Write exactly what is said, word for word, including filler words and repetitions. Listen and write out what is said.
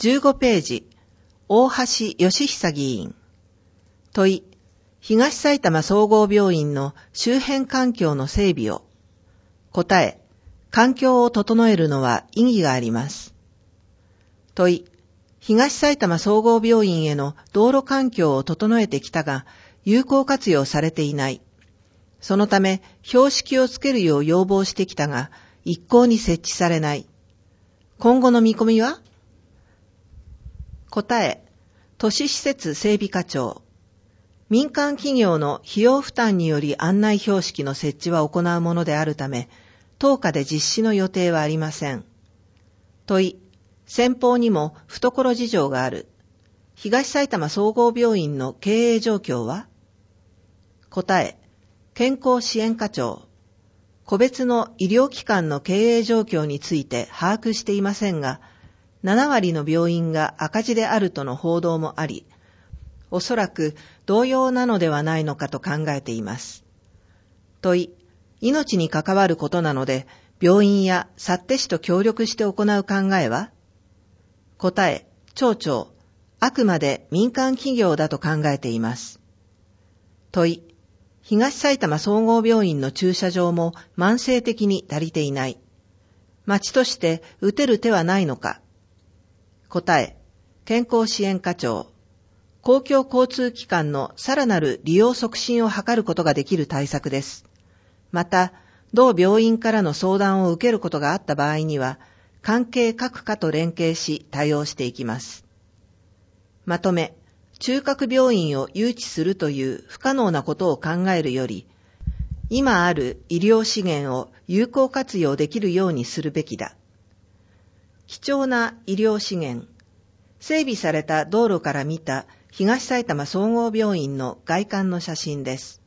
じゅうごページ、大橋義久議員。問い、東埼玉総合病院の周辺環境の整備を。答え、環境を整えるのは意義があります。問い、東埼玉総合病院への道路環境を整えてきたが、有効活用されていない。そのため、標識をつけるよう要望してきたが、一向に設置されない。今後の見込みは？答え、都市施設整備課長。民間企業の費用負担により案内標識の設置は行うものであるため、当下で実施の予定はありません。問い、先方にも懐事情がある。東埼玉総合病院の経営状況は？答え、健康支援課長。個別の医療機関の経営状況について把握していませんが、ななわりの病院が赤字であるとの報道もあり、おそらく同様なのではないのかと考えています。問い、命に関わることなので、病院や幸手市と協力して行う考えは？答え、町長、あくまで民間企業だと考えています。問い、東埼玉総合病院の駐車場も慢性的に足りていない。町として打てる手はないのか？答え、健康支援課長。公共交通機関のさらなる利用促進を図ることができる対策です。また、同病院からの相談を受けることがあった場合には、関係各課と連携し対応していきます。まとめ、中核病院を誘致するという不可能なことを考えるより、今ある医療資源を有効活用できるようにするべきだ。貴重な医療資源、整備された道路から見た東埼玉総合病院の外観の写真です。